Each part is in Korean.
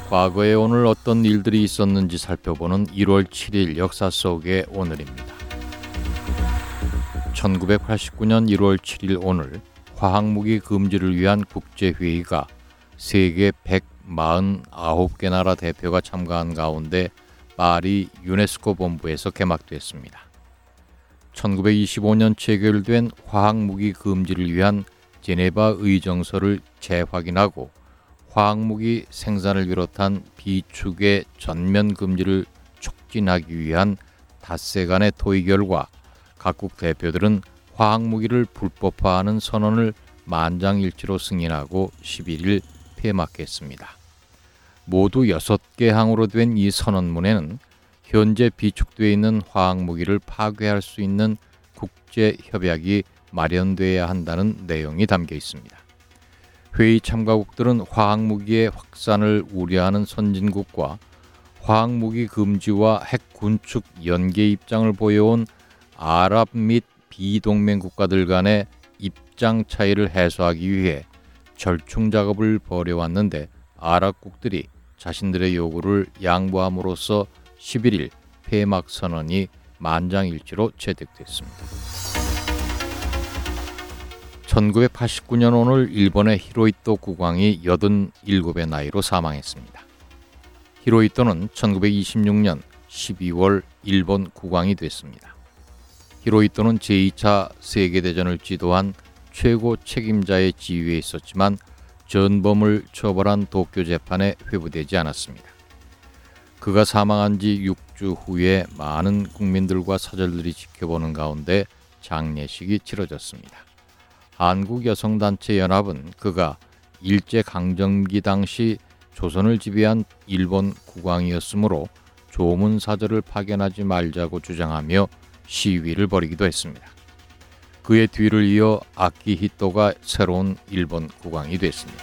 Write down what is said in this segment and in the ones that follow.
과거에 오늘 어떤 일들이 있었는지 살펴보는 1월 7일 역사 속의 오늘입니다. 1989년 1월 7일 오늘 화학무기 금지를 위한 국제회의가 세계 149개 나라 대표가 참가한 가운데 파리 유네스코 본부에서 개막됐습니다. 1925년 체결된 화학무기 금지를 위한 제네바 의정서를 재확인하고 화학무기 생산을 비롯한 비축의 전면 금지를 촉진하기 위한 닷새 간의 토의 결과 각국 대표들은 화학무기를 불법화하는 선언을 만장일치로 승인하고 11일 폐막했습니다. 모두 6개 항으로 된 이 선언문에는 현재 비축되어 있는 화학무기를 파괴할 수 있는 국제협약이 마련돼야 한다는 내용이 담겨 있습니다. 회의 참가국들은 화학무기의 확산을 우려하는 선진국과 화학무기 금지와 핵 군축 연계 입장을 보여온 아랍 및 비동맹 국가들 간의 입장 차이를 해소하기 위해 절충 작업을 벌여왔는데 아랍국들이 자신들의 요구를 양보함으로써 11일 폐막 선언이 만장일치로 채택됐습니다. 1989년 오늘 일본의 히로히토 국왕이 87의 나이로 사망했습니다. 히로히토는 1926년 12월 일본 국왕이 됐습니다. 히로히토는 제2차 세계대전을 지도한 최고 책임자의 지위에 있었지만 전범을 처벌한 도쿄 재판에 회부되지 않았습니다. 그가 사망한 지 6주 후에 많은 국민들과 사절들이 지켜보는 가운데 장례식이 치러졌습니다. 한국여성단체연합은 그가 일제강점기 당시 조선을 지배한 일본 국왕이었으므로 조문사절을 파견하지 말자고 주장하며 시위를 벌이기도 했습니다. 그의 뒤를 이어 아키히토가 새로운 일본 국왕이 됐습니다.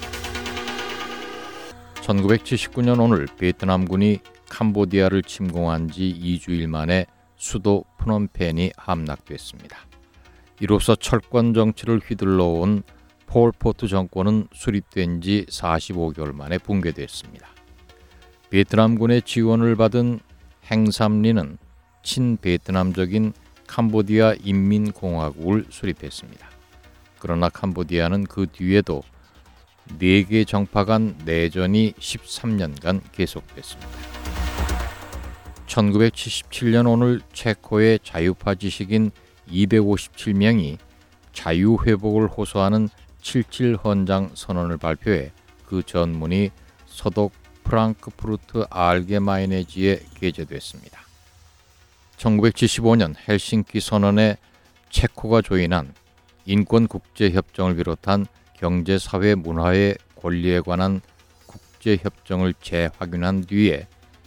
1979년 오늘 베트남군이 캄보디아를 침공한 지 2주일 만에 수도 프놈펜이 함락됐습니다. 이로써 철권 정치를 휘둘러온 폴포트 정권은 수립된 지 45개월 만에 붕괴됐습니다. 베트남군의 지원을 받은 행삼리는 친베트남적인 캄보디아 인민공화국을 수립했습니다. 그러나 캄보디아는 그 뒤에도 4개 정파 간 내전이 13년간 계속됐습니다. 1977년 오늘 체코의 자유파 지식인 257명이 자유회복을 호소하는 77 헌장 선언을 발표해 그 전문이 서독 프랑크푸르트 알게마이네지에 게재됐습니다. 1975년 헬싱키 선언에 체코가 조인한 인권국제협정을 비롯한 경제, 사회, 문화의 권리에 관한 국제협정을 재확인한 뒤에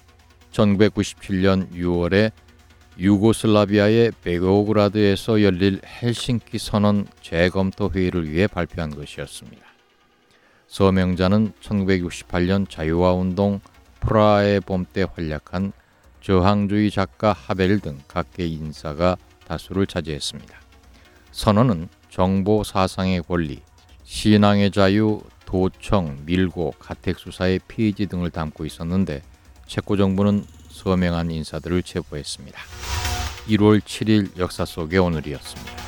1997년 6월에 유고슬라비아의 베오그라드에서 열릴 헬싱키 선언 재검토 회의를 위해 발표한 것이었습니다. 서명자는 1968년 자유화운동 프라하의 봄 때 활약한 저항주의 작가 하벨 등 각계 인사가 다수를 차지했습니다. 선언은 정보 사상의 권리, 신앙의 자유, 도청, 밀고, 가택수사의 폐지 등을 담고 있었는데 체코 정부는 서명한 인사들을 체포했습니다. 1월 7일 역사 속의 오늘이었습니다.